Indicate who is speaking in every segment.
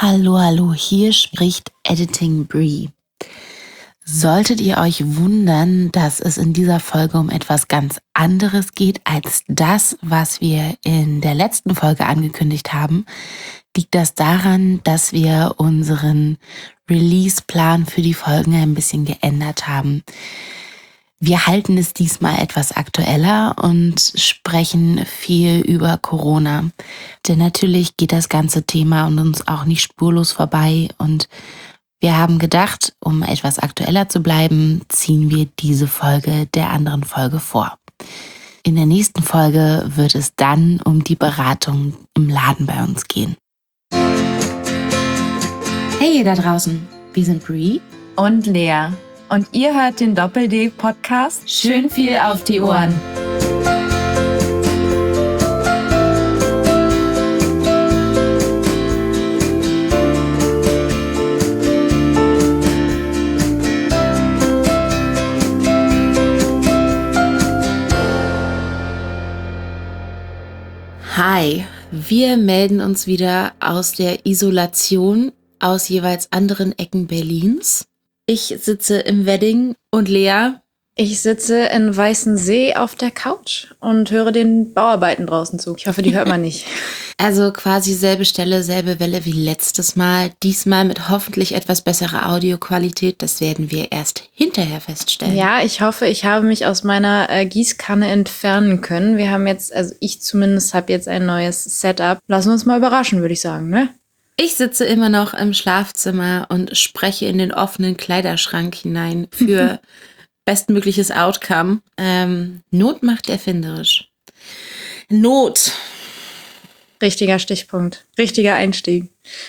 Speaker 1: Hallo, hallo, hier spricht Editing Brie. Solltet ihr euch wundern, dass es in dieser Folge um etwas ganz anderes geht als das, was wir in der letzten Folge angekündigt haben, liegt das daran, dass wir unseren Release-Plan für die Folgen ein bisschen geändert haben. Wir halten es diesmal etwas aktueller und sprechen viel über Corona. Denn natürlich geht das ganze Thema an uns auch nicht spurlos vorbei und wir haben gedacht, um etwas aktueller zu bleiben, ziehen wir diese Folge der anderen Folge vor. In der nächsten Folge wird es dann um die Beratung im Laden bei uns gehen. Hey ihr da draußen, wir sind Brie
Speaker 2: und Lea. Und ihr hört den Doppel-D-Podcast.
Speaker 1: Schön viel auf die Ohren. Hi, wir melden uns wieder aus der Isolation aus jeweils anderen Ecken Berlins. Ich sitze im Wedding und Lea?
Speaker 2: Ich sitze in Weißensee auf der Couch und höre den Bauarbeiten draußen zu. Ich hoffe, die hört man nicht.
Speaker 1: Also quasi selbe Stelle, selbe Welle wie letztes Mal. Diesmal mit hoffentlich etwas besserer Audioqualität. Das werden wir erst hinterher feststellen.
Speaker 2: Ja, ich hoffe, ich habe mich aus meiner Gießkanne entfernen können. Wir haben jetzt, also ich zumindest habe jetzt ein neues Setup. Lassen wir uns mal überraschen, würde ich sagen, ne?
Speaker 1: Ich sitze immer noch im Schlafzimmer und spreche in den offenen Kleiderschrank hinein für bestmögliches Outcome. Not macht erfinderisch. Not.
Speaker 2: Richtiger Stichpunkt. Richtiger Einstieg.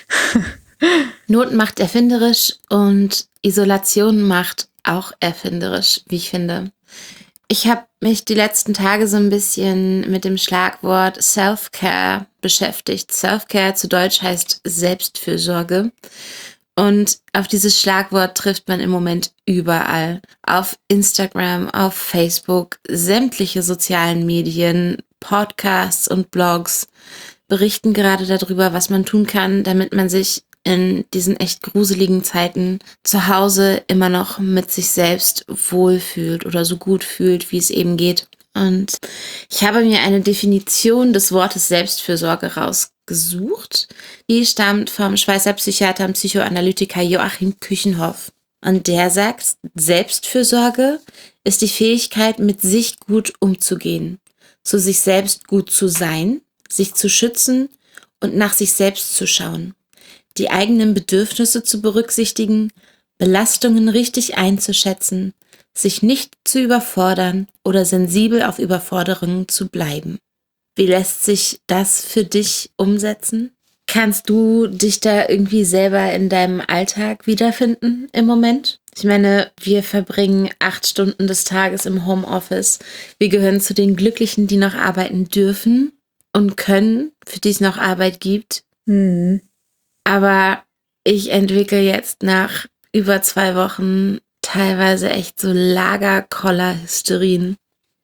Speaker 1: Not macht erfinderisch und Isolation macht auch erfinderisch, wie ich finde. Ich habe mich die letzten Tage so ein bisschen mit dem Schlagwort Self-Care beschäftigt. Self-Care zu Deutsch heißt Selbstfürsorge. Und auf dieses Schlagwort trifft man im Moment überall. Auf Instagram, auf Facebook, sämtliche sozialen Medien, Podcasts und Blogs berichten gerade darüber, was man tun kann, damit man sich in diesen echt gruseligen Zeiten zu Hause immer noch mit sich selbst wohlfühlt oder so gut fühlt, wie es eben geht. Und ich habe mir eine Definition des Wortes Selbstfürsorge rausgesucht. Die stammt vom Schweizer Psychiater und Psychoanalytiker Joachim Küchenhoff. Und der sagt, Selbstfürsorge ist die Fähigkeit, mit sich gut umzugehen, zu sich selbst gut zu sein, sich zu schützen und nach sich selbst zu schauen, die eigenen Bedürfnisse zu berücksichtigen, Belastungen richtig einzuschätzen, sich nicht zu überfordern oder sensibel auf Überforderungen zu bleiben. Wie lässt sich das für dich umsetzen? Kannst du dich da irgendwie selber in deinem Alltag wiederfinden im Moment? Ich meine, wir verbringen 8 Stunden des Tages im Homeoffice. Wir gehören zu den Glücklichen, die noch arbeiten dürfen und können, für die es noch Arbeit gibt. Aber ich entwickle jetzt nach über 2 Wochen teilweise echt so Lagerkoller-Hysterien.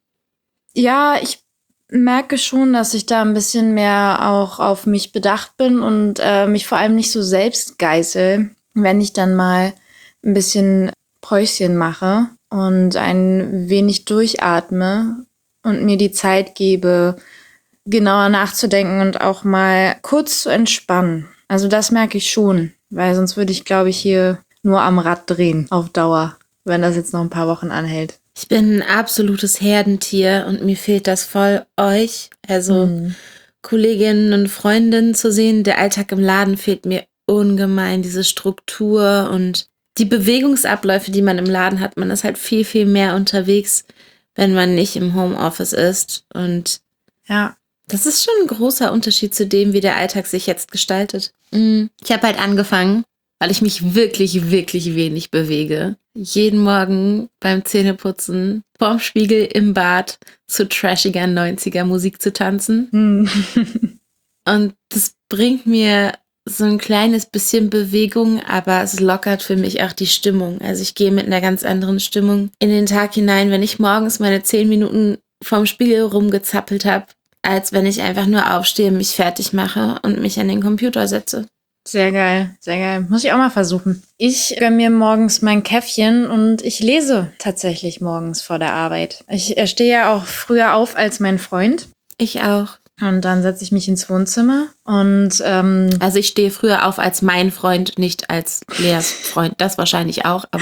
Speaker 2: Ja, ich merke schon, dass ich da ein bisschen mehr auch auf mich bedacht bin und mich vor allem nicht so selbst geißel, wenn ich dann mal ein bisschen Päuschen mache und ein wenig durchatme und mir die Zeit gebe, genauer nachzudenken und auch mal kurz zu entspannen. Also das merke ich schon, weil sonst würde ich, glaube ich, hier nur am Rad drehen auf Dauer, wenn das jetzt noch ein paar Wochen anhält.
Speaker 1: Ich bin ein absolutes Herdentier und mir fehlt das voll, euch, also Kolleginnen und Freundinnen zu sehen. Der Alltag im Laden fehlt mir ungemein, diese Struktur und die Bewegungsabläufe, die man im Laden hat. Man ist halt viel, viel mehr unterwegs, wenn man nicht im Homeoffice ist. Und
Speaker 2: ja,
Speaker 1: das ist schon ein großer Unterschied zu dem, wie der Alltag sich jetzt gestaltet. Ich habe halt angefangen, weil ich mich wirklich, wirklich wenig bewege, jeden Morgen beim Zähneputzen vorm Spiegel im Bad zu trashiger 90er Musik zu tanzen. Und das bringt mir so ein kleines bisschen Bewegung, aber es lockert für mich auch die Stimmung. Also ich gehe mit einer ganz anderen Stimmung in den Tag hinein, wenn ich morgens meine 10 Minuten vorm Spiegel rumgezappelt habe, als wenn ich einfach nur aufstehe, mich fertig mache und mich an den Computer setze.
Speaker 2: Sehr geil, sehr geil. Muss ich auch mal versuchen. Ich gönne mir morgens mein Käffchen und ich lese tatsächlich morgens vor der Arbeit. Ich stehe ja auch früher auf als mein Freund.
Speaker 1: Ich auch.
Speaker 2: Und dann setze ich mich ins Wohnzimmer und
Speaker 1: Also ich stehe früher auf als mein Freund, nicht als Leas Freund. Das wahrscheinlich auch, aber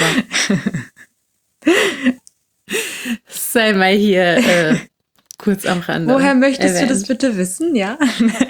Speaker 1: sei mal hier kurz am Rande.
Speaker 2: woher möchtest
Speaker 1: erwähnt.
Speaker 2: du das bitte wissen? Ja.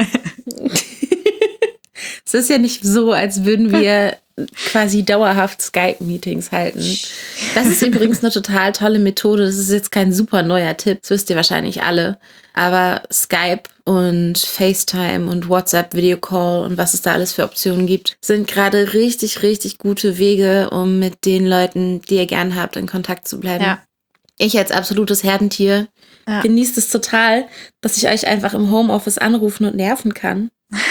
Speaker 1: Es ist ja nicht so, als würden wir quasi dauerhaft Skype-Meetings halten. Das ist übrigens eine total tolle Methode. Das ist jetzt kein super neuer Tipp, das wisst ihr wahrscheinlich alle. Aber Skype und FaceTime und WhatsApp, Videocall und was es da alles für Optionen gibt, sind gerade richtig, richtig gute Wege, um mit den Leuten, die ihr gern habt, in Kontakt zu bleiben.
Speaker 2: Ja.
Speaker 1: Ich als absolutes Herdentier genieße es total, dass ich euch einfach im Homeoffice anrufen und nerven kann.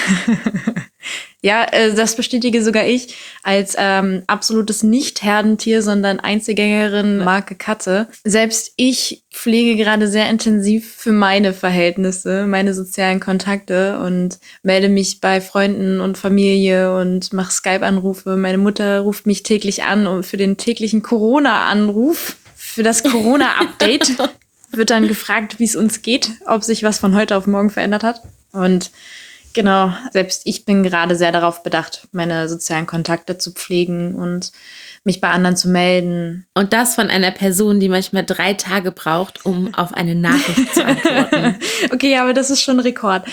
Speaker 2: Ja, das bestätige sogar ich als absolutes Nicht-Herdentier, sondern Einzelgängerin Marke Katze. Selbst ich pflege gerade sehr intensiv für meine Verhältnisse, meine sozialen Kontakte und melde mich bei Freunden und Familie und mache Skype-Anrufe. Meine Mutter ruft mich täglich an und für den täglichen Corona-Anruf, für das Corona-Update wird dann gefragt, wie es uns geht, ob sich was von heute auf morgen verändert hat. Und genau, selbst ich bin gerade sehr darauf bedacht, meine sozialen Kontakte zu pflegen und mich bei anderen zu melden.
Speaker 1: Und das von einer Person, die manchmal 3 Tage braucht, um auf eine Nachricht zu antworten.
Speaker 2: Okay, aber das ist schon ein Rekord.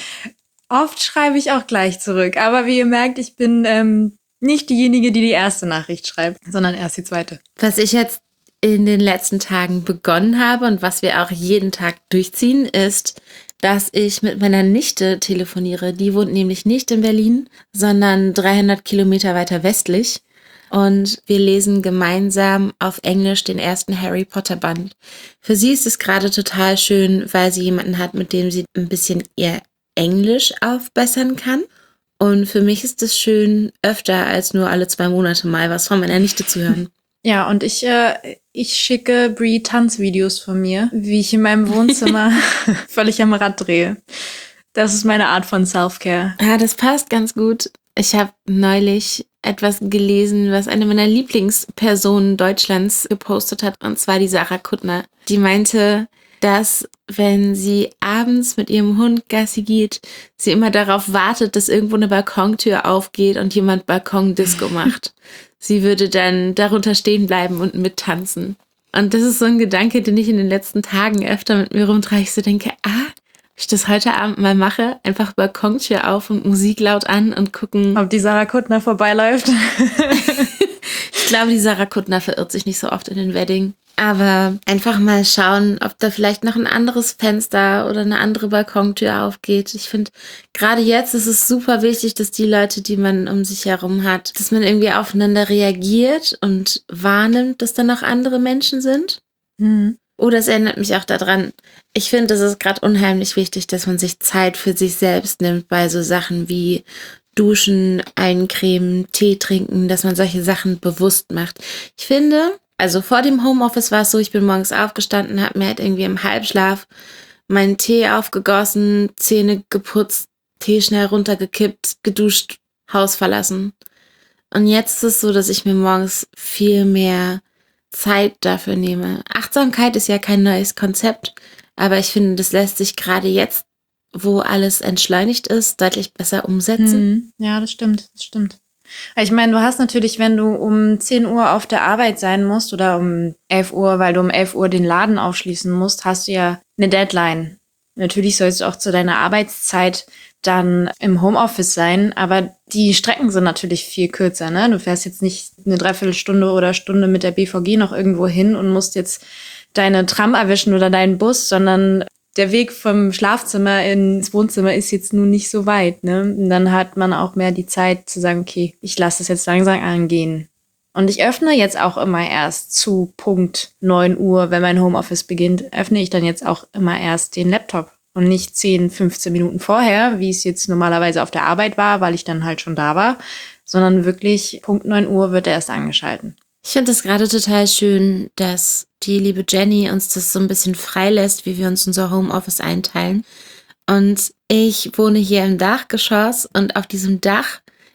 Speaker 2: Oft schreibe ich auch gleich zurück. Aber wie ihr merkt, ich bin nicht diejenige, die die erste Nachricht schreibt, sondern erst die zweite.
Speaker 1: Was ich jetzt in den letzten Tagen begonnen habe und was wir auch jeden Tag durchziehen, ist, dass ich mit meiner Nichte telefoniere. Die wohnt nämlich nicht in Berlin, sondern 300 Kilometer weiter westlich. Und wir lesen gemeinsam auf Englisch den ersten Harry Potter Band. Für sie ist es gerade total schön, weil sie jemanden hat, mit dem sie ein bisschen ihr Englisch aufbessern kann. Und für mich ist es schön, öfter als nur alle 2 Monate mal was von meiner Nichte zu hören.
Speaker 2: Ja, und ich schicke Brie Tanzvideos von mir, wie ich in meinem Wohnzimmer völlig am Rad drehe. Das ist meine Art von Self-Care.
Speaker 1: Ja, das passt ganz gut. Ich habe neulich etwas gelesen, was eine meiner Lieblingspersonen Deutschlands gepostet hat, und zwar die Sarah Kuttner. Die meinte, dass wenn sie abends mit ihrem Hund Gassi geht, sie immer darauf wartet, dass irgendwo eine Balkontür aufgeht und jemand Balkondisco macht. Sie würde dann darunter stehen bleiben und mittanzen. Und das ist so ein Gedanke, den ich in den letzten Tagen öfter mit mir rumtrage. Ich so denke, ich das heute Abend mal mache, einfach Balkontür auf und Musik laut an und gucken.
Speaker 2: Ob die Sarah Kuttner vorbeiläuft.
Speaker 1: Ich glaube, die Sarah Kuttner verirrt sich nicht so oft in den Wedding. Aber einfach mal schauen, ob da vielleicht noch ein anderes Fenster oder eine andere Balkontür aufgeht. Ich finde, gerade jetzt ist es super wichtig, dass die Leute, die man um sich herum hat, dass man irgendwie aufeinander reagiert und wahrnimmt, dass da noch andere Menschen sind.
Speaker 2: Mhm.
Speaker 1: Oder es erinnert mich auch daran, ich finde, es ist gerade unheimlich wichtig, dass man sich Zeit für sich selbst nimmt bei so Sachen wie Duschen, eincremen, Tee trinken, dass man solche Sachen bewusst macht. Ich finde, also vor dem Homeoffice war es so, ich bin morgens aufgestanden, habe mir halt irgendwie im Halbschlaf meinen Tee aufgegossen, Zähne geputzt, Tee schnell runtergekippt, geduscht, Haus verlassen. Und jetzt ist es so, dass ich mir morgens viel mehr Zeit dafür nehme. Achtsamkeit ist ja kein neues Konzept, aber ich finde, das lässt sich gerade jetzt, wo alles entschleunigt ist, deutlich besser umsetzen.
Speaker 2: Ja, das stimmt, das stimmt. Ich meine, du hast natürlich, wenn du um 10 Uhr auf der Arbeit sein musst oder um 11 Uhr, weil du um 11 Uhr den Laden aufschließen musst, hast du ja eine Deadline. Natürlich sollst du auch zu deiner Arbeitszeit dann im Homeoffice sein, aber die Strecken sind natürlich viel kürzer, ne? Du fährst jetzt nicht eine Dreiviertelstunde oder Stunde mit der BVG noch irgendwo hin und musst jetzt deine Tram erwischen oder deinen Bus, sondern der Weg vom Schlafzimmer ins Wohnzimmer ist jetzt nun nicht so weit, ne? Und dann hat man auch mehr die Zeit zu sagen, okay, ich lasse es jetzt langsam angehen. Und ich öffne jetzt auch immer erst zu Punkt 9 Uhr, wenn mein Homeoffice beginnt, öffne ich dann jetzt auch immer erst den Laptop. Und nicht 10, 15 Minuten vorher, wie es jetzt normalerweise auf der Arbeit war, weil ich dann halt schon da war, sondern wirklich Punkt 9 Uhr wird er erst angeschalten.
Speaker 1: Ich finde es gerade total schön, dass die liebe Jenny uns das so ein bisschen freilässt, wie wir uns unser Homeoffice einteilen. Und ich wohne hier im Dachgeschoss und auf diesem Dach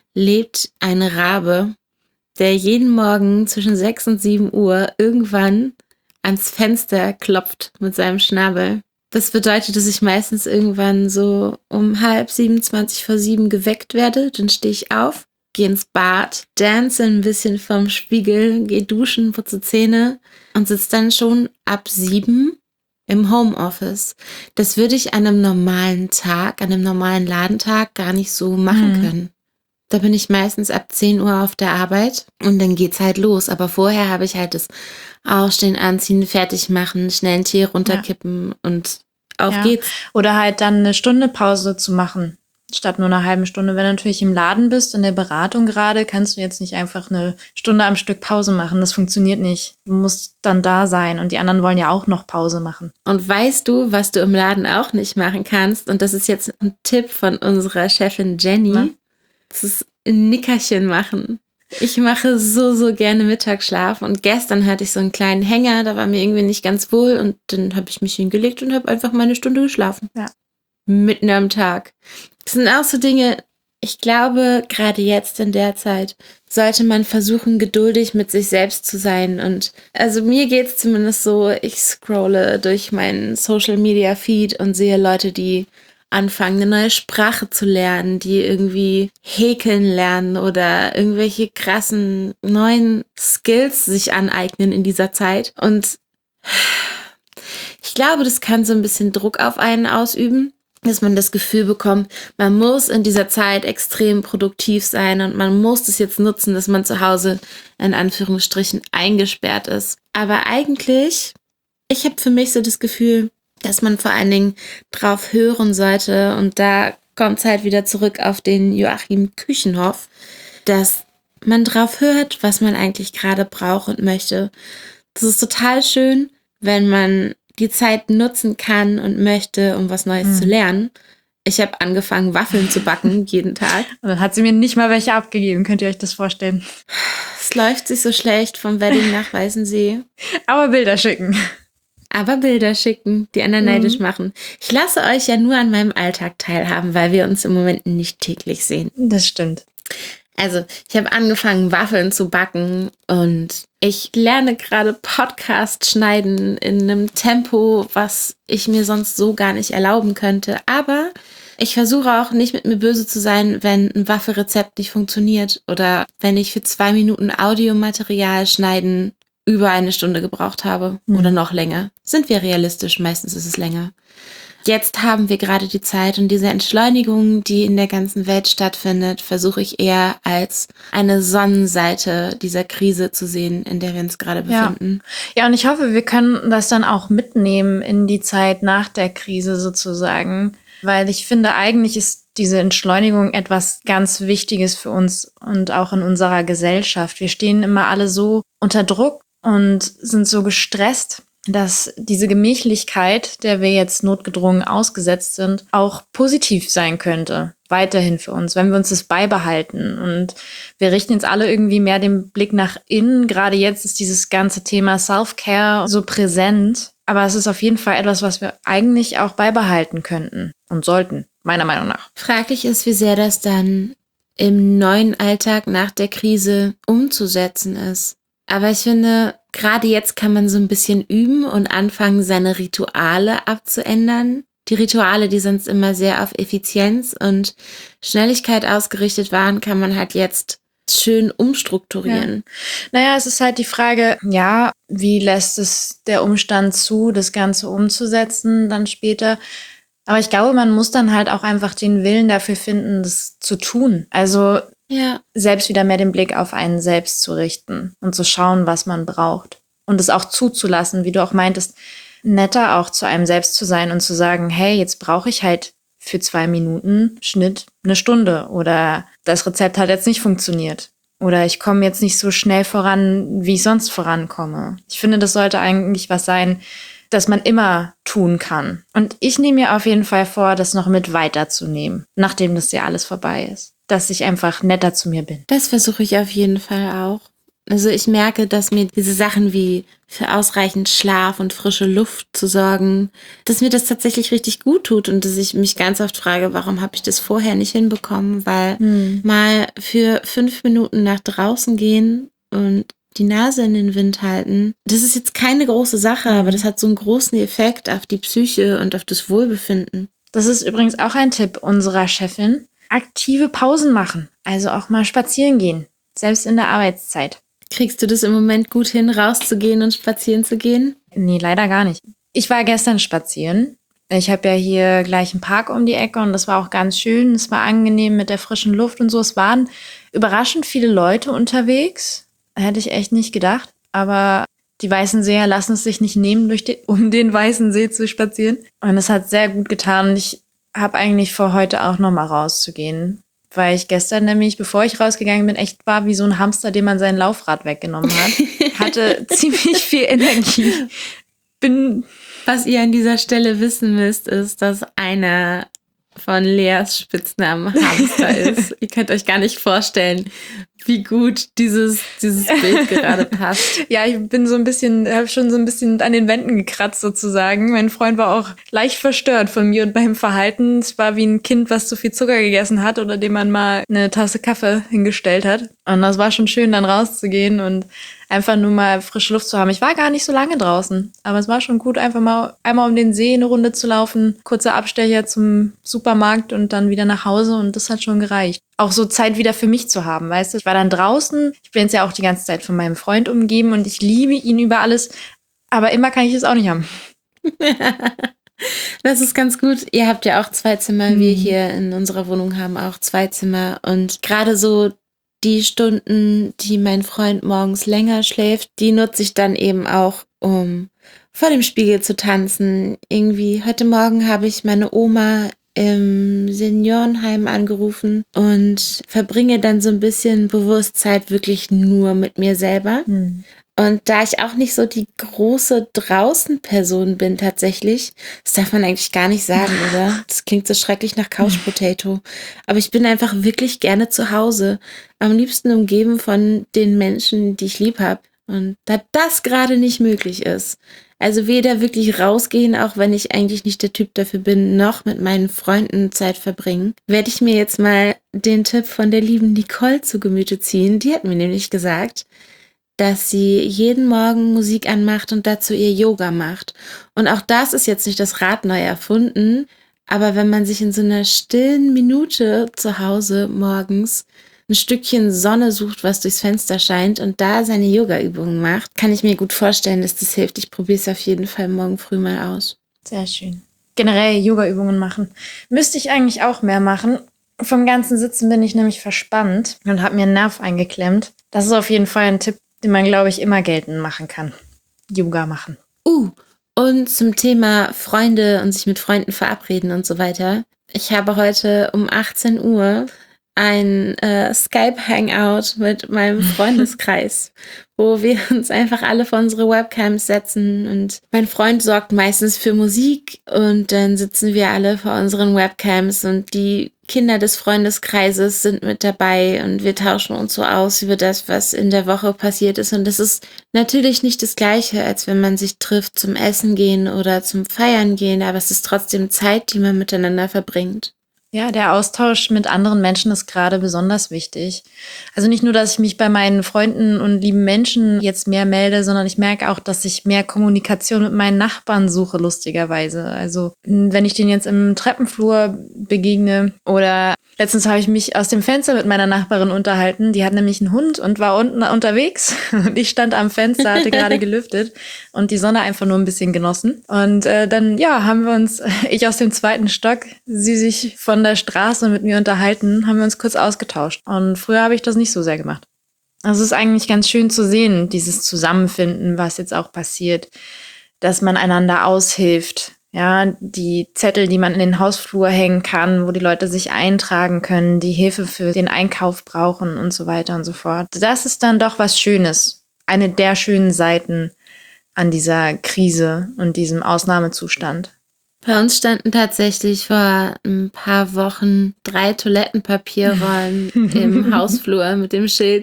Speaker 1: lebt ein Rabe, der jeden Morgen zwischen 6 und 7 Uhr irgendwann ans Fenster klopft mit seinem Schnabel. Das bedeutet, dass ich meistens irgendwann so um 6:30, 7:20 geweckt werde. Dann stehe ich auf, gehe ins Bad, dance ein bisschen vorm Spiegel, gehe duschen, putze Zähne und sitze dann schon ab 7 im Homeoffice. Das würde ich an einem normalen Tag, an einem normalen Ladentag gar nicht so machen können. Da bin ich meistens ab 10 Uhr auf der Arbeit und dann geht's halt los. Aber vorher habe ich halt das Aufstehen, Anziehen, fertig machen, schnell einen Tee runterkippen und auf geht's.
Speaker 2: Oder halt dann eine Stunde Pause zu machen, statt nur einer halben Stunde. Wenn du natürlich im Laden bist, in der Beratung gerade, kannst du jetzt nicht einfach eine Stunde am Stück Pause machen. Das funktioniert nicht. Du musst dann da sein und die anderen wollen ja auch noch Pause machen.
Speaker 1: Und weißt du, was du im Laden auch nicht machen kannst? Und das ist jetzt ein Tipp von unserer Chefin Jenny.
Speaker 2: Na?
Speaker 1: Das ist ein Nickerchen machen. Ich mache so gerne Mittagsschlaf und gestern hatte ich so einen kleinen Hänger, da war mir irgendwie nicht ganz wohl und dann habe ich mich hingelegt und habe einfach mal eine Stunde geschlafen.
Speaker 2: Ja.
Speaker 1: Mitten am Tag. Das sind auch so Dinge, ich glaube, gerade jetzt in der Zeit sollte man versuchen, geduldig mit sich selbst zu sein. Und also mir geht's zumindest so, ich scrolle durch meinen Social-Media-Feed und sehe Leute, die anfangen, eine neue Sprache zu lernen, die irgendwie häkeln lernen oder irgendwelche krassen neuen Skills sich aneignen in dieser Zeit. Und ich glaube, das kann so ein bisschen Druck auf einen ausüben, dass man das Gefühl bekommt, man muss in dieser Zeit extrem produktiv sein und man muss das jetzt nutzen, dass man zu Hause in Anführungsstrichen eingesperrt ist. Aber eigentlich, ich habe für mich so das Gefühl, dass man vor allen Dingen drauf hören sollte, und da kommt es halt wieder zurück auf den Joachim Küchenhoff, dass man drauf hört, was man eigentlich gerade braucht und möchte. Das ist total schön, wenn man die Zeit nutzen kann und möchte, um was Neues zu lernen. Ich habe angefangen, Waffeln zu backen, jeden Tag.
Speaker 2: Und dann hat sie mir nicht mal welche abgegeben. Könnt ihr euch das vorstellen?
Speaker 1: Es läuft sich so schlecht vom Wedding nach Weißensee.
Speaker 2: Aber Bilder schicken.
Speaker 1: Aber Bilder schicken, die anderen neidisch machen. Ich lasse euch ja nur an meinem Alltag teilhaben, weil wir uns im Moment nicht täglich sehen.
Speaker 2: Das stimmt.
Speaker 1: Also, ich habe angefangen, Waffeln zu backen und ich lerne gerade Podcast schneiden in einem Tempo, was ich mir sonst so gar nicht erlauben könnte. Aber ich versuche auch nicht mit mir böse zu sein, wenn ein Waffelrezept nicht funktioniert oder wenn ich für 2 Minuten Audiomaterial schneiden über 1 Stunde gebraucht habe oder noch länger. Sind wir realistisch? Meistens ist es länger. Jetzt haben wir gerade die Zeit und diese Entschleunigung, die in der ganzen Welt stattfindet, versuche ich eher als eine Sonnenseite dieser Krise zu sehen, in der wir uns gerade befinden.
Speaker 2: Ja, und ich hoffe, wir können das dann auch mitnehmen in die Zeit nach der Krise sozusagen, weil ich finde, eigentlich ist diese Entschleunigung etwas ganz Wichtiges für uns und auch in unserer Gesellschaft. Wir stehen immer alle so unter Druck und sind so gestresst, dass diese Gemächlichkeit, der wir jetzt notgedrungen ausgesetzt sind, auch positiv sein könnte, weiterhin für uns, wenn wir uns das beibehalten. Und wir richten jetzt alle irgendwie mehr den Blick nach innen. Gerade jetzt ist dieses ganze Thema Self-Care so präsent. Aber es ist auf jeden Fall etwas, was wir eigentlich auch beibehalten könnten und sollten, meiner Meinung nach.
Speaker 1: Fraglich ist, wie sehr das dann im neuen Alltag nach der Krise umzusetzen ist. Aber ich finde, gerade jetzt kann man so ein bisschen üben und anfangen, seine Rituale abzuändern. Die Rituale, die sonst immer sehr auf Effizienz und Schnelligkeit ausgerichtet waren, kann man halt jetzt schön umstrukturieren.
Speaker 2: Ja. Naja, es ist halt die Frage, ja, wie lässt es der Umstand zu, das Ganze umzusetzen dann später? Aber ich glaube, man muss dann halt auch einfach den Willen dafür finden, das zu tun. Also selbst wieder mehr den Blick auf einen selbst zu richten und zu schauen, was man braucht. Und es auch zuzulassen, wie du auch meintest, netter auch zu einem selbst zu sein und zu sagen, hey, jetzt brauche ich halt für 2 Minuten Schnitt 1 Stunde oder das Rezept hat jetzt nicht funktioniert oder ich komme jetzt nicht so schnell voran, wie ich sonst vorankomme. Ich finde, das sollte eigentlich was sein, das man immer tun kann. Und ich nehme mir auf jeden Fall vor, das noch mit weiterzunehmen, nachdem das ja alles vorbei ist. Dass ich einfach netter zu mir bin.
Speaker 1: Das versuche ich auf jeden Fall auch. Also ich merke, dass mir diese Sachen wie für ausreichend Schlaf und frische Luft zu sorgen, dass mir das tatsächlich richtig gut tut und dass ich mich ganz oft frage, warum habe ich das vorher nicht hinbekommen, weil mal für 5 Minuten nach draußen gehen und die Nase in den Wind halten, das ist jetzt keine große Sache, aber das hat so einen großen Effekt auf die Psyche und auf das Wohlbefinden.
Speaker 2: Das ist übrigens auch ein Tipp unserer Chefin. Aktive Pausen machen, also auch mal spazieren gehen, selbst in der Arbeitszeit.
Speaker 1: Kriegst du das im Moment gut hin, rauszugehen und spazieren zu gehen?
Speaker 2: Nee, leider gar nicht. Ich war gestern spazieren. Ich habe ja hier gleich einen Park um die Ecke und das war auch ganz schön. Es war angenehm mit der frischen Luft und so. Es waren überraschend viele Leute unterwegs. Hätte ich echt nicht gedacht. Aber die Weißenseer lassen es sich nicht nehmen, um den Weißen See zu spazieren. Und es hat sehr gut getan. Ich habe eigentlich vor, heute auch nochmal rauszugehen. Weil ich gestern nämlich, bevor ich rausgegangen bin, echt war wie so ein Hamster, dem man sein Laufrad weggenommen hat. Hatte ziemlich viel Energie.
Speaker 1: Was ihr an dieser Stelle wissen müsst, ist, dass einer von Leas Spitznamen Hamster ist. Ihr könnt euch gar nicht vorstellen, wie gut dieses Bild gerade passt.
Speaker 2: Ja, ich bin habe schon so ein bisschen an den Wänden gekratzt sozusagen. Mein Freund war auch leicht verstört von mir und meinem Verhalten. Es war wie ein Kind, was zu viel Zucker gegessen hat oder dem man mal eine Tasse Kaffee hingestellt hat. Und das war schon schön, dann rauszugehen und einfach nur mal frische Luft zu haben. Ich war gar nicht so lange draußen, aber es war schon gut, einfach mal einmal um den See eine Runde zu laufen, kurzer Abstecher zum Supermarkt und dann wieder nach Hause und das hat schon gereicht. Auch so Zeit wieder für mich zu haben, weißt du? Ich war dann draußen, ich bin jetzt ja auch die ganze Zeit von meinem Freund umgeben und ich liebe ihn über alles, aber immer kann ich es auch nicht haben.
Speaker 1: Das ist ganz gut. Ihr habt ja auch 2 Zimmer, wir hier in unserer Wohnung haben auch 2 Zimmer und gerade so die Stunden, die mein Freund morgens länger schläft, die nutze ich dann eben auch, um vor dem Spiegel zu tanzen. Irgendwie heute Morgen habe ich meine Oma im Seniorenheim angerufen und verbringe dann so ein bisschen Bewusstsein wirklich nur mit mir selber. Und da ich auch nicht so die große Draußen-Person bin tatsächlich, das darf man eigentlich gar nicht sagen, oder? Das klingt so schrecklich nach Couch Potato. Aber ich bin einfach wirklich gerne zu Hause, am liebsten umgeben von den Menschen, die ich lieb habe. Und da das gerade nicht möglich ist, also weder wirklich rausgehen, auch wenn ich eigentlich nicht der Typ dafür bin, noch mit meinen Freunden Zeit verbringen, werde ich mir jetzt mal den Tipp von der lieben Nicole zu Gemüte ziehen. Die hat mir nämlich gesagt, dass sie jeden Morgen Musik anmacht und dazu ihr Yoga macht. Und auch das ist jetzt nicht das Rad neu erfunden, aber wenn man sich in so einer stillen Minute zu Hause morgens ein Stückchen Sonne sucht, was durchs Fenster scheint und da seine Yoga-Übungen macht, kann ich mir gut vorstellen, dass das hilft. Ich probiere es auf jeden Fall morgen früh mal aus.
Speaker 2: Sehr schön. Generell Yoga-Übungen machen. Müsste ich eigentlich auch mehr machen. Vom ganzen Sitzen bin ich nämlich verspannt und habe mir einen Nerv eingeklemmt. Das ist auf jeden Fall ein Tipp, den man, glaube ich, immer geltend machen kann. Yoga machen.
Speaker 1: Und zum Thema Freunde und sich mit Freunden verabreden und so weiter. Ich habe heute um 18 Uhr ein Skype-Hangout mit meinem Freundeskreis, wo wir uns einfach alle vor unsere Webcams setzen und mein Freund sorgt meistens für Musik und dann sitzen wir alle vor unseren Webcams und die Kinder des Freundeskreises sind mit dabei und wir tauschen uns so aus über das, was in der Woche passiert ist und das ist natürlich nicht das Gleiche, als wenn man sich trifft zum Essen gehen oder zum Feiern gehen, aber es ist trotzdem Zeit, die man miteinander verbringt.
Speaker 2: Ja, der Austausch mit anderen Menschen ist gerade besonders wichtig. Also nicht nur, dass ich mich bei meinen Freunden und lieben Menschen jetzt mehr melde, sondern ich merke auch, dass ich mehr Kommunikation mit meinen Nachbarn suche, lustigerweise. Also wenn ich denen jetzt im Treppenflur begegne oder letztens habe ich mich aus dem Fenster mit meiner Nachbarin unterhalten. Die hat nämlich einen Hund und war unten unterwegs. Und ich stand am Fenster, hatte gerade gelüftet und die Sonne einfach nur ein bisschen genossen. Und dann, ja, haben wir uns, ich aus dem 2. Stock, sie sich von der Straße mit mir unterhalten, haben wir uns kurz ausgetauscht. Und früher habe ich das nicht so sehr gemacht. Also es ist eigentlich ganz schön zu sehen, dieses Zusammenfinden, was jetzt auch passiert, dass man einander aushilft. Ja, die Zettel, die man in den Hausflur hängen kann, wo die Leute sich eintragen können, die Hilfe für den Einkauf brauchen und so weiter und so fort. Das ist dann doch was Schönes. Eine der schönen Seiten an dieser Krise und diesem Ausnahmezustand.
Speaker 1: Bei uns standen tatsächlich vor ein paar Wochen 3 Toilettenpapierrollen im Hausflur mit dem Schild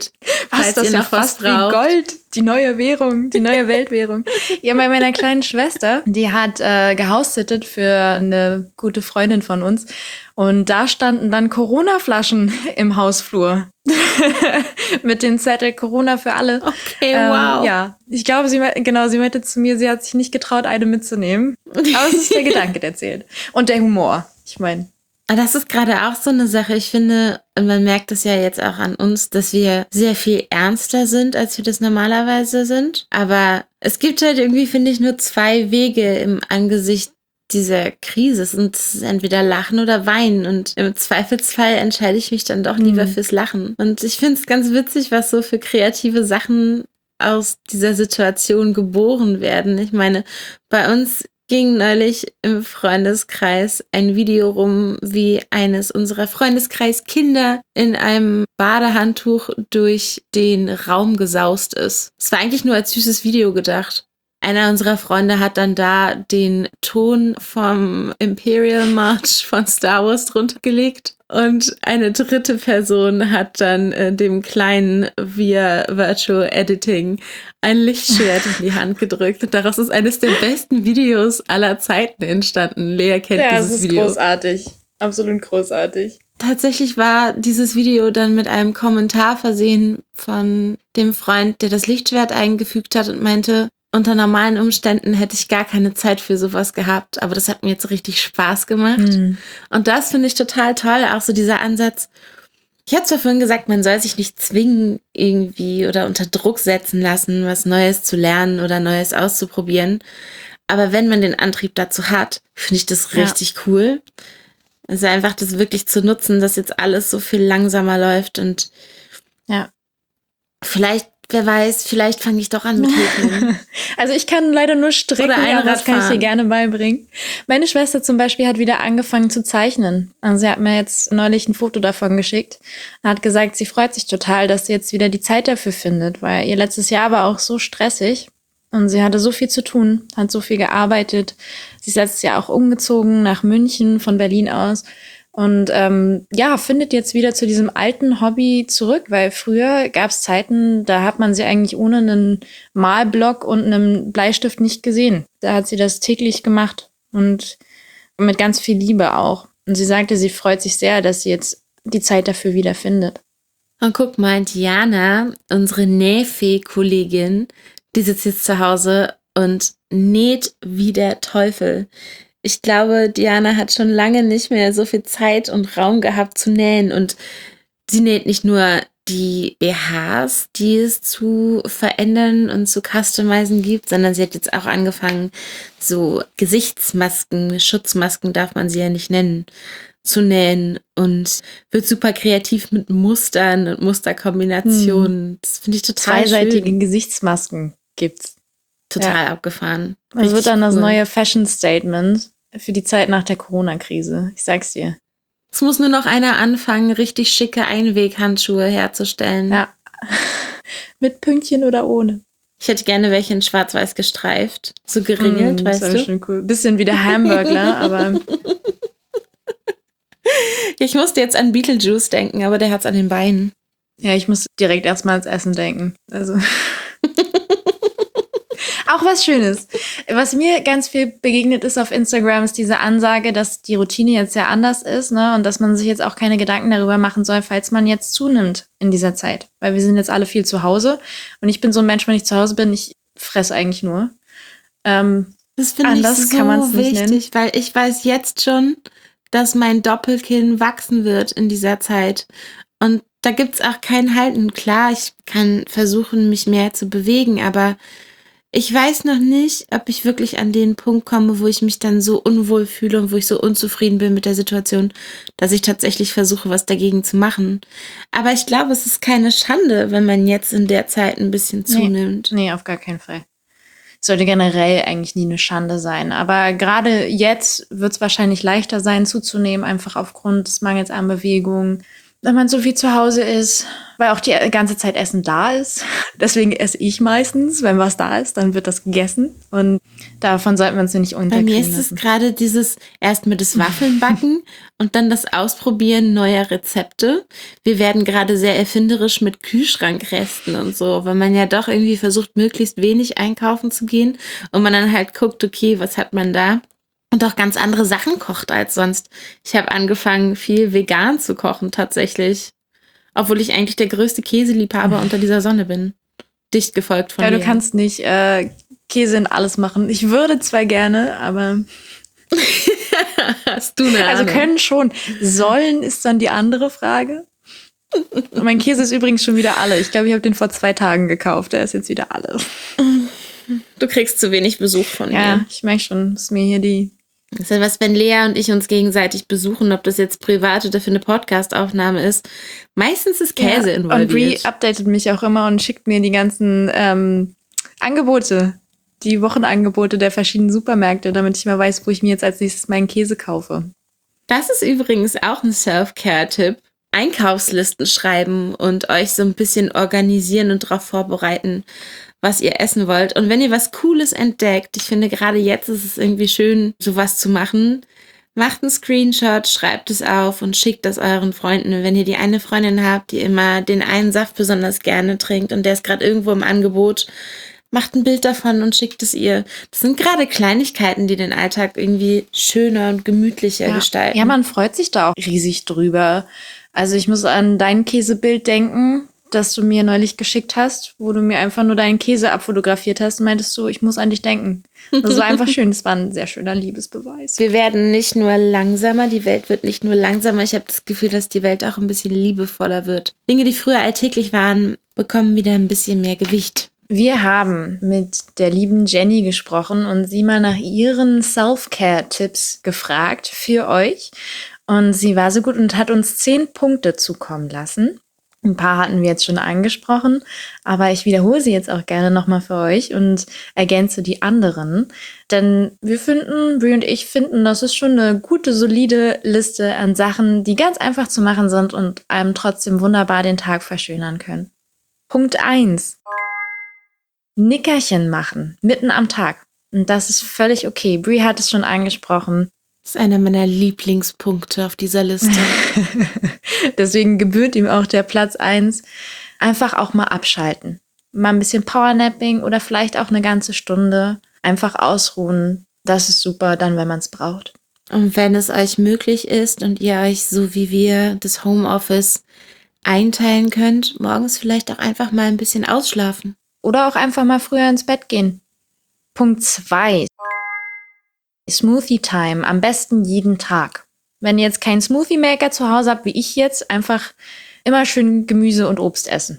Speaker 2: Was, das ist ja fast wie Gold, die neue Währung, die neue Weltwährung. Ja, bei meiner kleinen Schwester, die hat gehousettet für eine gute Freundin von uns. Und da standen dann Corona-Flaschen im Hausflur. Mit dem Zettel Corona für alle.
Speaker 1: Okay, wow.
Speaker 2: Ja, ich glaube, sie meinte zu mir, sie hat sich nicht getraut, eine mitzunehmen. Aber es ist der Gedanke, der zählt. Und der Humor, ich meine.
Speaker 1: Das ist gerade auch so eine Sache. Ich finde, und man merkt es ja jetzt auch an uns, dass wir sehr viel ernster sind, als wir das normalerweise sind. Aber es gibt halt irgendwie, finde ich, nur zwei Wege im Angesicht dieser Krise. Es ist entweder Lachen oder Weinen. Und im Zweifelsfall entscheide ich mich dann doch lieber fürs Lachen. Und ich finde es ganz witzig, was so für kreative Sachen aus dieser Situation geboren werden. Ich meine, bei uns ging neulich im Freundeskreis ein Video rum, wie eines unserer Freundeskreiskinder in einem Badehandtuch durch den Raum gesaust ist. Es war eigentlich nur als süßes Video gedacht. Einer unserer Freunde hat dann da den Ton vom Imperial March von Star Wars drunter gelegt. Und eine dritte Person hat dann dem Kleinen via Virtual Editing ein Lichtschwert in die Hand gedrückt. Und daraus ist eines der besten Videos aller Zeiten entstanden. Lea kennt dieses Video.
Speaker 2: Ja, es ist großartig. Absolut großartig.
Speaker 1: Tatsächlich war dieses Video dann mit einem Kommentar versehen von dem Freund, der das Lichtschwert eingefügt hat und meinte, unter normalen Umständen hätte ich gar keine Zeit für sowas gehabt, aber das hat mir jetzt richtig Spaß gemacht. Und das finde ich total toll, auch so dieser Ansatz. Ich hatte zwar vorhin gesagt, man soll sich nicht zwingen irgendwie oder unter Druck setzen lassen, was Neues zu lernen oder Neues auszuprobieren. Aber wenn man den Antrieb dazu hat, finde ich das richtig cool. Also einfach das wirklich zu nutzen, dass jetzt alles so viel langsamer läuft und vielleicht, wer weiß, vielleicht fange ich doch an mit Häkeln.
Speaker 2: Also ich kann leider nur stricken, aber das kann ich dir gerne beibringen. Meine Schwester zum Beispiel hat wieder angefangen zu zeichnen. Also sie hat mir jetzt neulich ein Foto davon geschickt und hat gesagt, sie freut sich total, dass sie jetzt wieder die Zeit dafür findet, weil ihr letztes Jahr war auch so stressig und sie hatte so viel zu tun, hat so viel gearbeitet. Sie ist letztes Jahr auch umgezogen nach München von Berlin aus. Und findet jetzt wieder zu diesem alten Hobby zurück, weil früher gab es Zeiten, da hat man sie eigentlich ohne einen Malblock und einen Bleistift nicht gesehen. Da hat sie das täglich gemacht und mit ganz viel Liebe auch. Und sie sagte, sie freut sich sehr, dass sie jetzt die Zeit dafür wieder findet.
Speaker 1: Und guck mal, Diana, unsere Nähfee-Kollegin, die sitzt jetzt zu Hause und näht wie der Teufel. Ich glaube, Diana hat schon lange nicht mehr so viel Zeit und Raum gehabt zu nähen. Und sie näht nicht nur die BHs, die es zu verändern und zu customizen gibt, sondern sie hat jetzt auch angefangen, so Gesichtsmasken, Schutzmasken darf man sie ja nicht nennen, zu nähen und wird super kreativ mit Mustern und Musterkombinationen. Das finde ich total
Speaker 2: Zweiseitige
Speaker 1: schön.
Speaker 2: Gesichtsmasken gibt's.
Speaker 1: Total abgefahren.
Speaker 2: Das wird dann das neue Fashion-Statement für die Zeit nach der Corona-Krise. Ich sag's dir.
Speaker 1: Es muss nur noch einer anfangen, richtig schicke Einweghandschuhe herzustellen.
Speaker 2: Ja. Mit Pünktchen oder ohne.
Speaker 1: Ich hätte gerne welche in schwarz-weiß gestreift. So geringelt, weißt
Speaker 2: das
Speaker 1: du?
Speaker 2: ist schon cool. Bisschen wie der Hamburgler, aber...
Speaker 1: Ich musste jetzt an Beetlejuice denken, aber der hat's an den Beinen.
Speaker 2: Ja, ich muss direkt erstmal ans Essen denken. Also... Auch was Schönes. Was mir ganz viel begegnet ist auf Instagram, ist diese Ansage, dass die Routine jetzt sehr anders ist, ne? Und dass man sich jetzt auch keine Gedanken darüber machen soll, falls man jetzt zunimmt in dieser Zeit. Weil wir sind jetzt alle viel zu Hause. Und ich bin so ein Mensch, wenn ich zu Hause bin, ich fresse eigentlich nur.
Speaker 1: Das finde ich so
Speaker 2: kann man's nicht
Speaker 1: wichtig, weil ich weiß jetzt schon, dass mein Doppelkinn wachsen wird in dieser Zeit. Und da gibt's auch kein Halten. Klar, ich kann versuchen, mich mehr zu bewegen, aber ich weiß noch nicht, ob ich wirklich an den Punkt komme, wo ich mich dann so unwohl fühle und wo ich so unzufrieden bin mit der Situation, dass ich tatsächlich versuche, was dagegen zu machen. Aber ich glaube, es ist keine Schande, wenn man jetzt in der Zeit ein bisschen zunimmt.
Speaker 2: Nee, auf gar keinen Fall. Es sollte generell eigentlich nie eine Schande sein. Aber gerade jetzt wird es wahrscheinlich leichter sein, zuzunehmen, einfach aufgrund des Mangels an Bewegung. Wenn man so viel zu Hause ist, weil auch die ganze Zeit Essen da ist. Deswegen esse ich meistens, wenn was da ist, dann wird das gegessen. Und Davon sollten wir uns nicht
Speaker 1: Bei mir
Speaker 2: unterkriegen
Speaker 1: ist es
Speaker 2: lassen.
Speaker 1: gerade dieses erst mit das Waffeln backen und dann das Ausprobieren neuer Rezepte. Wir werden gerade sehr erfinderisch mit Kühlschrankresten und so, weil man ja doch irgendwie versucht, möglichst wenig einkaufen zu gehen und man dann halt guckt, okay, was hat man da? Und auch ganz andere Sachen kocht als sonst. Ich habe angefangen, viel vegan zu kochen tatsächlich. Obwohl ich eigentlich der größte Käseliebhaber unter dieser Sonne bin. Dicht gefolgt von
Speaker 2: Ja, du
Speaker 1: dir.
Speaker 2: kannst nicht Käse in alles machen. Ich würde zwar gerne, aber
Speaker 1: Hast du eine
Speaker 2: also
Speaker 1: Ahnung?
Speaker 2: können schon. Sollen ist dann die andere Frage. Und mein Käse ist übrigens schon wieder alle. Ich glaube, ich habe den vor 2 Tagen gekauft. Der ist jetzt wieder alle.
Speaker 1: Du kriegst zu wenig Besuch von
Speaker 2: Ja,
Speaker 1: mir.
Speaker 2: ich merke schon, dass mir hier die.
Speaker 1: Das ist ja was, wenn Lea und ich uns gegenseitig besuchen, ob das jetzt privat oder für eine Podcast-Aufnahme ist. Meistens ist Käse
Speaker 2: Ja. Und Brie
Speaker 1: involviert.
Speaker 2: updatet mich auch immer und schickt mir die ganzen Angebote, die Wochenangebote der verschiedenen Supermärkte, damit ich mal weiß, wo ich mir jetzt als nächstes meinen Käse kaufe.
Speaker 1: Das ist übrigens auch ein Self-Care-Tipp. Einkaufslisten schreiben und euch so ein bisschen organisieren und darauf vorbereiten, was ihr essen wollt. Und wenn ihr was Cooles entdeckt, ich finde gerade jetzt ist es irgendwie schön, sowas zu machen, macht einen Screenshot, schreibt es auf und schickt das euren Freunden. Und wenn ihr die eine Freundin habt, die immer den einen Saft besonders gerne trinkt und der ist gerade irgendwo im Angebot, macht ein Bild davon und schickt es ihr. Das sind gerade Kleinigkeiten, die den Alltag irgendwie schöner und gemütlicher gestalten.
Speaker 2: Ja, man freut sich da auch riesig drüber. Also ich muss an dein Käsebild denken, das du mir neulich geschickt hast, wo du mir einfach nur deinen Käse abfotografiert hast und meintest du, ich muss an dich denken. Das war einfach schön. Das war ein sehr schöner Liebesbeweis.
Speaker 1: Wir werden nicht nur langsamer, die Welt wird nicht nur langsamer. Ich habe das Gefühl, dass die Welt auch ein bisschen liebevoller wird. Dinge, die früher alltäglich waren, bekommen wieder ein bisschen mehr Gewicht.
Speaker 2: Wir haben mit der lieben Jenny gesprochen und sie mal nach ihren Self-Care-Tipps gefragt für euch. Und sie war so gut und hat uns 10 Punkte zukommen lassen. Ein paar hatten wir jetzt schon angesprochen, aber ich wiederhole sie jetzt auch gerne nochmal für euch und ergänze die anderen. Denn wir finden, Brie und ich finden, das ist schon eine gute, solide Liste an Sachen, die ganz einfach zu machen sind und einem trotzdem wunderbar den Tag verschönern können. Punkt 1. Nickerchen machen, mitten am Tag. Und das ist völlig okay. Brie hat es schon angesprochen.
Speaker 1: Das ist einer meiner Lieblingspunkte auf dieser Liste.
Speaker 2: Deswegen gebührt ihm auch der Platz 1. Einfach auch mal abschalten. Mal ein bisschen Powernapping oder vielleicht auch eine ganze Stunde. Einfach ausruhen. Das ist super, dann, wenn man es braucht.
Speaker 1: Und wenn es euch möglich ist und ihr euch so wie wir das Homeoffice einteilen könnt, morgens vielleicht auch einfach mal ein bisschen ausschlafen.
Speaker 2: Oder auch einfach mal früher ins Bett gehen. Punkt 2. Smoothie Time. Am besten jeden Tag. Wenn ihr jetzt keinen Smoothie Maker zu Hause habt, wie ich jetzt, einfach immer schön Gemüse und Obst essen.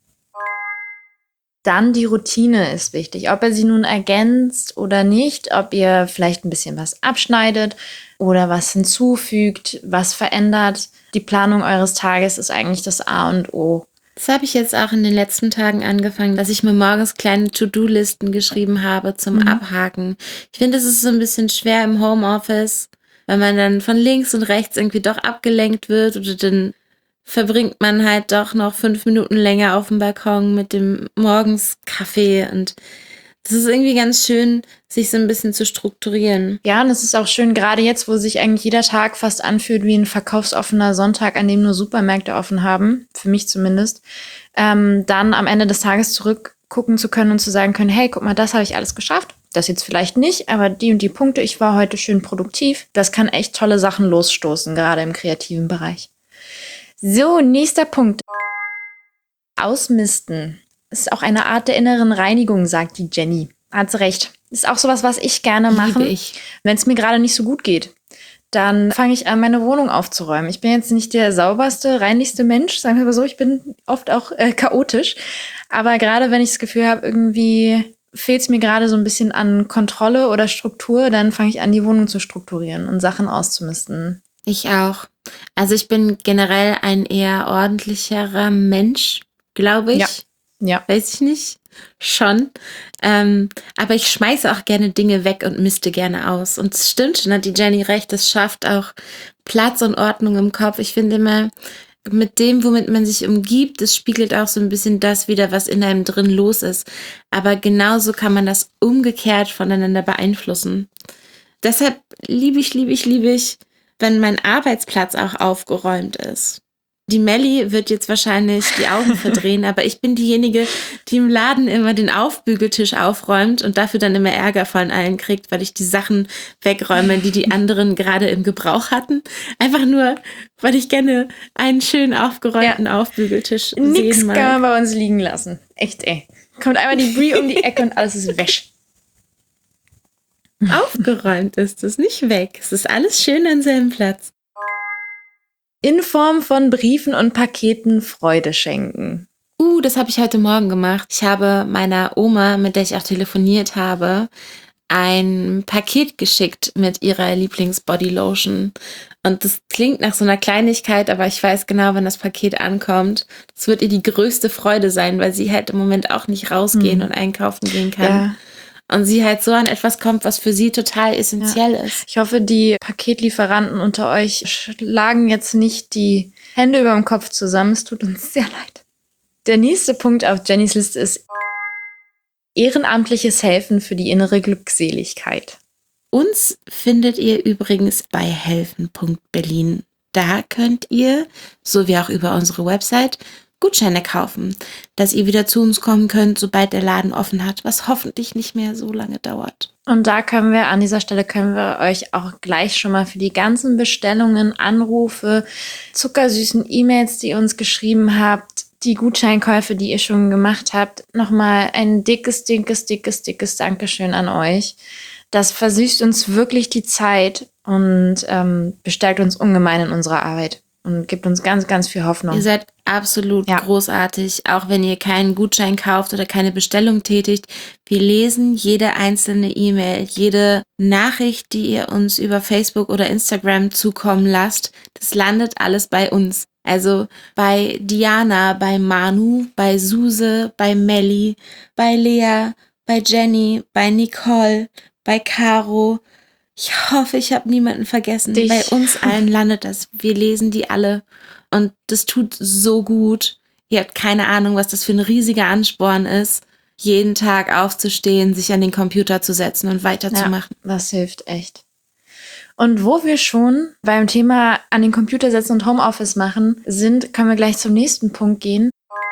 Speaker 2: Dann die Routine ist wichtig. Ob ihr sie nun ergänzt oder nicht, ob ihr vielleicht ein bisschen was abschneidet oder was hinzufügt, was verändert. Die Planung eures Tages ist eigentlich das A und O.
Speaker 1: Das habe ich jetzt auch in den letzten Tagen angefangen, dass ich mir morgens kleine To-Do-Listen geschrieben habe zum Abhaken. Ich finde, es ist so ein bisschen schwer im Homeoffice, weil man dann von links und rechts irgendwie doch abgelenkt wird oder dann verbringt man halt doch noch 5 Minuten länger auf dem Balkon mit dem Morgenskaffee und das ist irgendwie ganz schön, sich so ein bisschen zu strukturieren.
Speaker 2: Ja, und es ist auch schön, gerade jetzt, wo sich eigentlich jeder Tag fast anfühlt wie ein verkaufsoffener Sonntag, an dem nur Supermärkte offen haben, für mich zumindest, dann am Ende des Tages zurückgucken zu können und zu sagen können, hey, guck mal, das habe ich alles geschafft. Das jetzt vielleicht nicht, aber die und die Punkte, ich war heute schön produktiv. Das kann echt tolle Sachen losstoßen, gerade im kreativen Bereich. So, nächster Punkt. Ausmisten. Ist auch eine Art der inneren Reinigung, sagt die Jenny. Hat sie recht. Ist auch sowas, was ich gerne mache,
Speaker 1: Liebe ich.
Speaker 2: wenn es mir gerade nicht so gut geht. Dann fange ich an, meine Wohnung aufzuräumen. Ich bin jetzt nicht der sauberste, reinlichste Mensch, sagen wir mal so. Ich bin oft auch chaotisch. Aber gerade wenn ich das Gefühl habe, irgendwie fehlt es mir gerade so ein bisschen an Kontrolle oder Struktur, dann fange ich an, die Wohnung zu strukturieren und Sachen auszumisten.
Speaker 1: Ich auch. Also ich bin generell ein eher ordentlicherer Mensch, glaube ich.
Speaker 2: Ja.
Speaker 1: Weiß ich nicht. Schon. Aber ich schmeiße auch gerne Dinge weg und misste gerne aus. Und es stimmt schon, hat die Jenny recht, es schafft auch Platz und Ordnung im Kopf. Ich finde immer, mit dem, womit man sich umgibt, das spiegelt auch so ein bisschen das wider, was in einem drin los ist. Aber genauso kann man das umgekehrt voneinander beeinflussen. Deshalb liebe ich, wenn mein Arbeitsplatz auch aufgeräumt ist. Die Melli wird jetzt wahrscheinlich die Augen verdrehen, aber ich bin diejenige, die im Laden immer den Aufbügeltisch aufräumt und dafür dann immer Ärger von allen kriegt, weil ich die Sachen wegräume, die anderen gerade im Gebrauch hatten. Einfach nur, weil ich gerne einen schön aufgeräumten Aufbügeltisch
Speaker 2: Nix
Speaker 1: sehen mag.
Speaker 2: kann man bei uns liegen lassen. Echt, ey. Kommt einmal die Brie um die Ecke und alles ist wäsch.
Speaker 1: Aufgeräumt ist es, nicht weg. Es ist alles schön an seinem Platz.
Speaker 2: In Form von Briefen und Paketen Freude schenken.
Speaker 1: Das habe ich heute Morgen gemacht. Ich habe meiner Oma, mit der ich auch telefoniert habe, ein Paket geschickt mit ihrer Lieblings-Bodylotion. Und das klingt nach so einer Kleinigkeit, aber ich weiß genau, wenn das Paket ankommt, das wird ihr die größte Freude sein, weil sie halt im Moment auch nicht rausgehen und einkaufen gehen kann.
Speaker 2: Ja.
Speaker 1: Und sie halt so an etwas kommt, was für sie total essentiell ist.
Speaker 2: Ich hoffe, die Paketlieferanten unter euch schlagen jetzt nicht die Hände über dem Kopf zusammen. Es tut uns sehr leid. Der nächste Punkt auf Jennys Liste ist ehrenamtliches Helfen für die innere Glückseligkeit.
Speaker 1: Uns findet ihr übrigens bei helfen.berlin. Da könnt ihr, so wie auch über unsere Website, Gutscheine kaufen, dass ihr wieder zu uns kommen könnt, sobald der Laden offen hat, was hoffentlich nicht mehr so lange dauert.
Speaker 2: Und da an dieser Stelle können wir euch auch gleich schon mal für die ganzen Bestellungen, Anrufe, zuckersüßen E-Mails, die ihr uns geschrieben habt, die Gutscheinkäufe, die ihr schon gemacht habt, nochmal ein dickes Dankeschön an euch. Das versüßt uns wirklich die Zeit und bestärkt uns ungemein in unserer Arbeit und gibt uns ganz, ganz viel Hoffnung.
Speaker 1: Ihr seid absolut großartig, auch wenn ihr keinen Gutschein kauft oder keine Bestellung tätigt. Wir lesen jede einzelne E-Mail, jede Nachricht, die ihr uns über Facebook oder Instagram zukommen lasst. Das landet alles bei uns. Also bei Diana, bei Manu, bei Suse, bei Melli, bei Lea, bei Jenny, bei Nicole, bei Caro. Ich hoffe, ich habe niemanden vergessen.
Speaker 2: Dich.
Speaker 1: Bei uns allen landet das. Wir lesen die alle. Und das tut so gut. Ihr habt keine Ahnung, was das für ein riesiger Ansporn ist, jeden Tag aufzustehen, sich an den Computer zu setzen und weiterzumachen.
Speaker 2: Ja, das hilft echt. Und wo wir schon beim Thema an den Computer setzen und Homeoffice machen sind, können wir gleich zum nächsten Punkt gehen.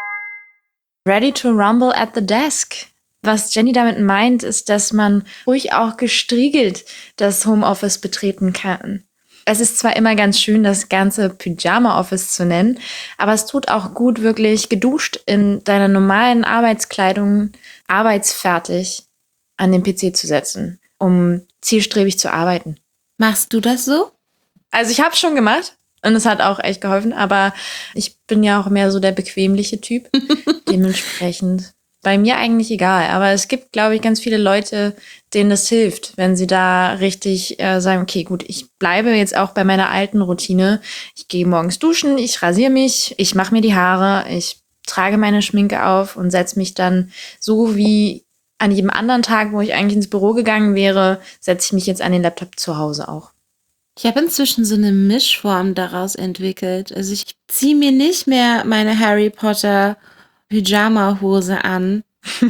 Speaker 2: Ready to rumble at the desk. Was Jenny damit meint, ist, dass man ruhig auch gestriegelt das Homeoffice betreten kann. Es ist zwar immer ganz schön, das ganze Pyjama-Office zu nennen, aber es tut auch gut, wirklich geduscht in deiner normalen Arbeitskleidung, arbeitsfertig an den PC zu setzen, um zielstrebig zu arbeiten.
Speaker 1: Machst du das so?
Speaker 2: Also ich habe es schon gemacht und es hat auch echt geholfen, aber ich bin ja auch mehr so der bequemliche Typ. Dementsprechend bei mir eigentlich egal. Aber es gibt, glaube ich, ganz viele Leute, denen das hilft, wenn sie da richtig sagen, okay, gut, ich bleibe jetzt auch bei meiner alten Routine. Ich gehe morgens duschen, ich rasiere mich, ich mache mir die Haare, ich trage meine Schminke auf und setze mich dann so wie an jedem anderen Tag, wo ich eigentlich ins Büro gegangen wäre, setze ich mich jetzt an den Laptop zu Hause auch.
Speaker 1: Ich habe inzwischen so eine Mischform daraus entwickelt. Also ich ziehe mir nicht mehr meine Harry Potter Pyjama-Hose an.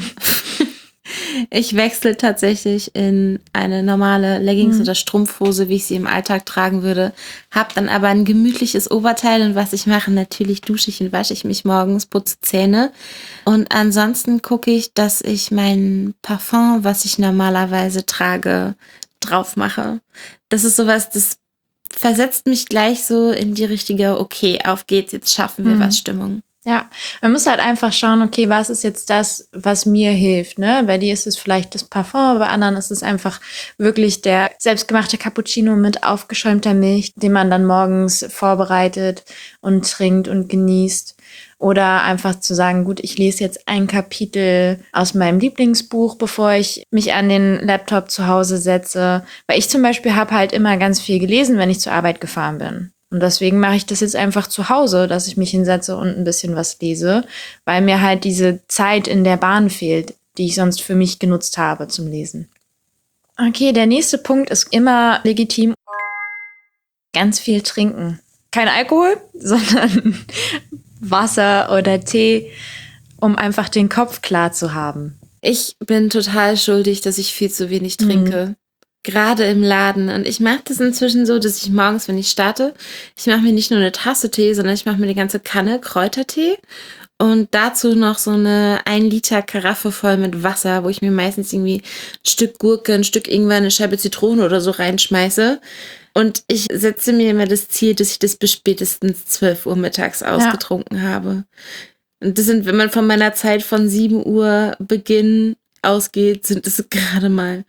Speaker 1: Ich wechsle tatsächlich in eine normale Leggings- oder Strumpfhose, wie ich sie im Alltag tragen würde. Hab dann aber ein gemütliches Oberteil und was ich mache, natürlich dusche ich und wasche ich mich morgens, putze Zähne. Und ansonsten gucke ich, dass ich mein Parfum, was ich normalerweise trage, drauf mache. Das ist sowas, das versetzt mich gleich so in die richtige, okay, auf geht's, jetzt schaffen wir was Stimmung.
Speaker 2: Ja, man muss halt einfach schauen, okay, was ist jetzt das, was mir hilft, ne? Bei dir ist es vielleicht das Parfum, bei anderen ist es einfach wirklich der selbstgemachte Cappuccino mit aufgeschäumter Milch, den man dann morgens vorbereitet und trinkt und genießt. Oder einfach zu sagen, gut, ich lese jetzt ein Kapitel aus meinem Lieblingsbuch, bevor ich mich an den Laptop zu Hause setze. Weil ich zum Beispiel habe halt immer ganz viel gelesen, wenn ich zur Arbeit gefahren bin. Und deswegen mache ich das jetzt einfach zu Hause, dass ich mich hinsetze und ein bisschen was lese, weil mir halt diese Zeit in der Bahn fehlt, die ich sonst für mich genutzt habe zum Lesen. Okay, der nächste Punkt ist immer legitim. Ganz viel trinken. kein Alkohol, sondern Wasser oder Tee, um einfach den Kopf klar zu haben.
Speaker 1: Ich bin total schuldig, dass ich viel zu wenig trinke. Gerade im Laden. Und ich mache das inzwischen so, dass ich morgens, wenn ich starte, ich mache mir nicht nur eine Tasse Tee, sondern ich mache mir die ganze Kanne Kräutertee und dazu noch so eine 1 Liter Karaffe voll mit Wasser, wo ich mir meistens irgendwie ein Stück Gurke, ein Stück Ingwer, eine Scheibe Zitrone oder so reinschmeiße. Und ich setze mir immer das Ziel, dass ich das bis spätestens 12 Uhr mittags ausgetrunken habe. Und das sind, wenn man von meiner Zeit von 7 Uhr Beginn ausgeht, sind es gerade mal,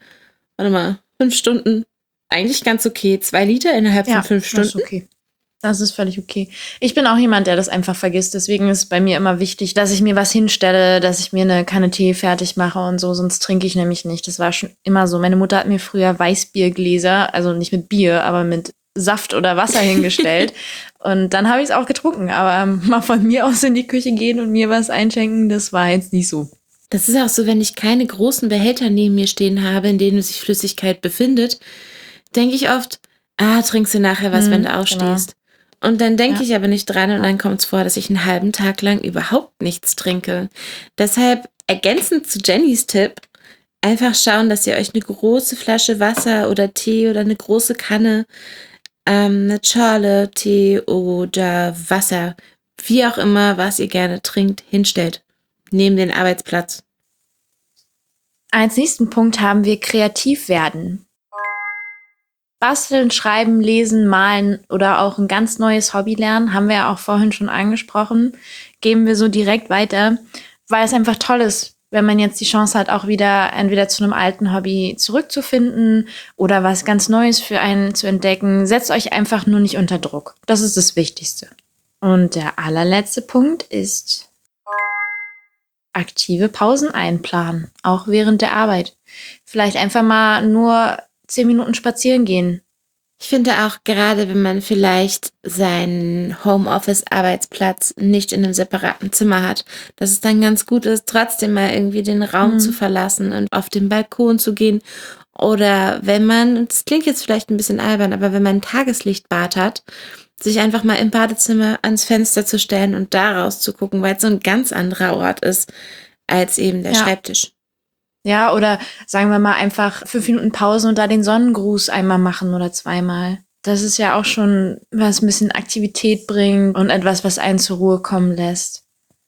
Speaker 1: 5 Stunden. Eigentlich ganz okay. 2 Liter innerhalb von 5 Stunden.
Speaker 2: Das ist okay. Das ist völlig okay. Ich bin auch jemand, der das einfach vergisst. Deswegen ist bei mir immer wichtig, dass ich mir was hinstelle, dass ich mir eine Kanne Tee fertig mache und so. Sonst trinke ich nämlich nicht. Das war schon immer so. Meine Mutter hat mir früher Weißbiergläser, also nicht mit Bier, aber mit Saft oder Wasser hingestellt. Und dann habe ich es auch getrunken. Aber mal von mir aus in die Küche gehen und mir was einschenken, das war jetzt nicht so.
Speaker 1: Das ist auch so, wenn ich keine großen Behälter neben mir stehen habe, in denen sich Flüssigkeit befindet, denke ich oft, trinkst du nachher was, wenn du aufstehst. Genau. Und dann denke ich aber nicht dran und dann kommt es vor, dass ich einen halben Tag lang überhaupt nichts trinke. Deshalb ergänzend zu Jennys Tipp, einfach schauen, dass ihr euch eine große Flasche Wasser oder Tee oder eine große Kanne, eine Schorle, Tee oder Wasser, wie auch immer, was ihr gerne trinkt, hinstellt. Neben den Arbeitsplatz.
Speaker 2: Als nächsten Punkt haben wir kreativ werden. Basteln, schreiben, lesen, malen oder auch ein ganz neues Hobby lernen, haben wir ja auch vorhin schon angesprochen, geben wir so direkt weiter, weil es einfach toll ist, wenn man jetzt die Chance hat, auch wieder entweder zu einem alten Hobby zurückzufinden oder was ganz Neues für einen zu entdecken. Setzt euch einfach nur nicht unter Druck. Das ist das Wichtigste. Und der allerletzte Punkt ist aktive Pausen einplanen, auch während der Arbeit. Vielleicht einfach mal nur 10 Minuten spazieren gehen.
Speaker 1: Ich finde auch, gerade wenn man vielleicht seinen Homeoffice-Arbeitsplatz nicht in einem separaten Zimmer hat, dass es dann ganz gut ist, trotzdem mal irgendwie den Raum zu verlassen und auf den Balkon zu gehen. Oder wenn man, das klingt jetzt vielleicht ein bisschen albern, aber wenn man ein Tageslichtbad hat, sich einfach mal im Badezimmer ans Fenster zu stellen und da raus zu gucken, weil es so ein ganz anderer Ort ist als eben der Schreibtisch.
Speaker 2: Ja, oder sagen wir mal einfach 5 Minuten Pause und da den Sonnengruß einmal machen oder 2-mal. Das ist ja auch schon, was ein bisschen Aktivität bringt und etwas, was einen zur Ruhe kommen lässt.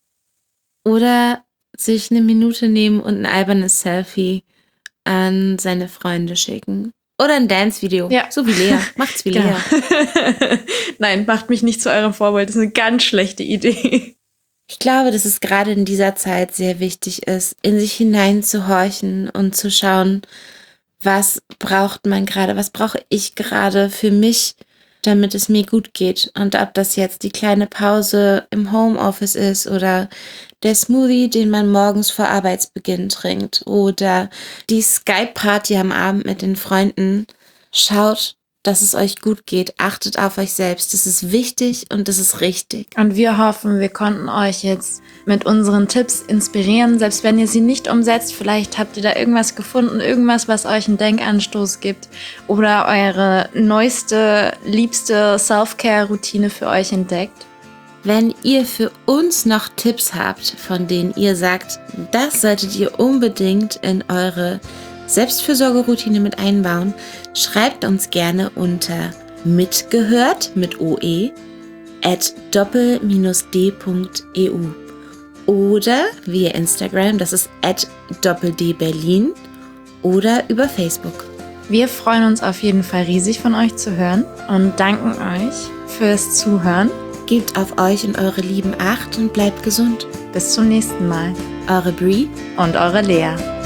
Speaker 1: Oder sich eine Minute nehmen und ein albernes Selfie an seine Freunde schicken. Oder ein Dance-Video, so wie Lea. Macht's wie Lea.
Speaker 2: Nein, macht mich nicht zu eurem Vorbild. Das ist eine ganz schlechte Idee.
Speaker 1: Ich glaube, dass es gerade in dieser Zeit sehr wichtig ist, in sich hineinzuhorchen und zu schauen, was braucht man gerade, was brauche ich gerade für mich, damit es mir gut geht. Und ob das jetzt die kleine Pause im Homeoffice ist oder der Smoothie, den man morgens vor Arbeitsbeginn trinkt oder die Skype-Party am Abend mit den Freunden. Schaut, dass es euch gut geht. Achtet auf euch selbst. Das ist wichtig und das ist richtig.
Speaker 2: Und wir hoffen, wir konnten euch jetzt mit unseren Tipps inspirieren. Selbst wenn ihr sie nicht umsetzt, vielleicht habt ihr da irgendwas gefunden, irgendwas, was euch einen Denkanstoß gibt oder eure neueste, liebste Self-Care-Routine für euch entdeckt.
Speaker 1: Wenn ihr für uns noch Tipps habt, von denen ihr sagt, das solltet ihr unbedingt in eure Selbstfürsorgeroutine mit einbauen, schreibt uns gerne unter mitgehört mit oe @doppel-d.eu oder via Instagram, das ist @doppeldberlin oder über Facebook.
Speaker 2: Wir freuen uns auf jeden Fall riesig von euch zu hören und danken euch fürs Zuhören.
Speaker 1: Gebt auf euch und eure Lieben Acht und bleibt gesund.
Speaker 2: Bis zum nächsten Mal.
Speaker 1: Eure Brie
Speaker 2: und eure Lea.